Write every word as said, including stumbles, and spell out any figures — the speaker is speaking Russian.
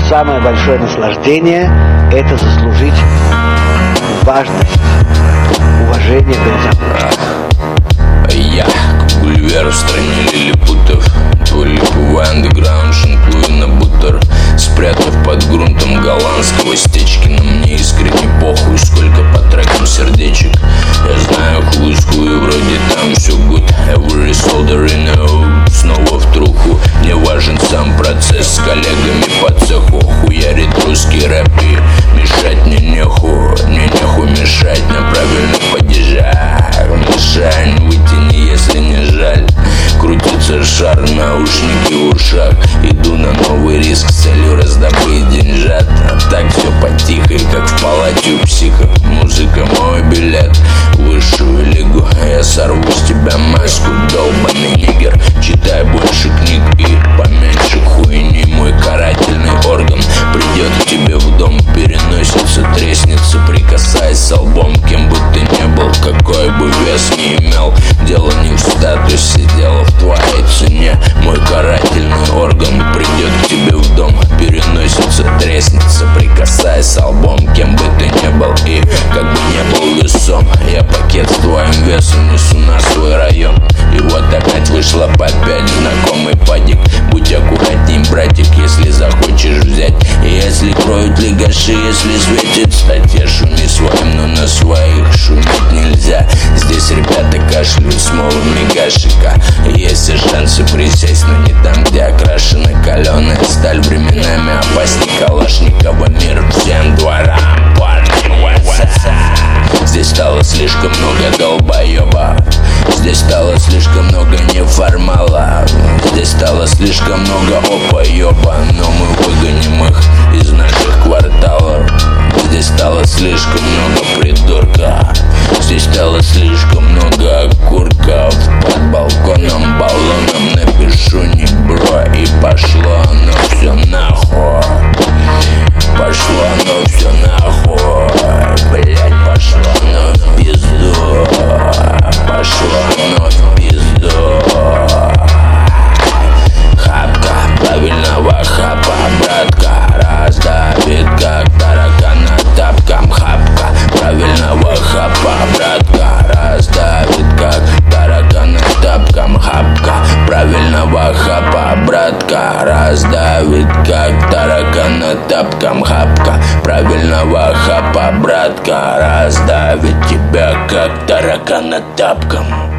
самое большое наслаждение – это заслужить важность, уважение перед собой. Я Гулливер в стране лилипутов, полиповый андеграунд, шинкую на бутер, спрятав под грунтом голландского Стечкина. Мне искренне похуй, сколько по трекам сердечек. Я знаю хлыскую, вроде там все good. Every soldier in a hood. Снова в труху, не важен сам процесс. С коллегами по цеху хуярит русский рэп, и мешать мне неху, мне неху мешать на правильных падежах. Мишань, вытяни, если не жаль. Крутится шар, наушники в ушах. Иду на новый риск с целью раздобыть деньжат. А так все потихо, как в палате у психа. Музыка мой билет в высшую лигу. Я сорву с тебя маску, долбаный нигер. Читай больше книг и поменьше хуйни. Мой карательный орган придет к тебе в дом, переносится, треснется, прикасаясь с лбом. Кем бы ты ни был, какой бы вес ни имел, дело не в статусе, дело в твоей цене. Мой карательный орган придет к тебе в дом, переносится, треснется, прикасаясь с лбом. Кем бы ты ни был и как бы не был весом, я пакет с твоим весом несу на свой район. И вот опять вышла по пять, знакомый падик. Будь аккуратней, братик, если захочешь взять. И если кроют лигаши, если светит статья, шуми своим, но на своих шуметь нельзя. Здесь ребята кашляют с мовами гашика. Есть и шансы присесть, но не там, где окрашена каленая сталь. Временами опасней Калашникова мир всем дворам. Парни, здесь стало слишком много долбоеба. Здесь стало слишком много неформала. Здесь стало слишком много опоеба. Но мы выгоним их из наших кварталов. Здесь стало слишком много придурка. Здесь стало слишком много окурков. Под балконом баллоном напишу не бро. И пошло оно все нахуй. Пошло оно все нахуй. Блять, пошло оно в пизду. Пошло оно в пизду. Хапка правильного хапа, братка, раздавит как таракана тапком. Хапка правильного хапа, братка, раздавит как таракана тапком. Хапка правильного хапа, братка, раздавит как таракана тапком. Хапка правильного хапа, братка, раздавит тебя как таракана тапком.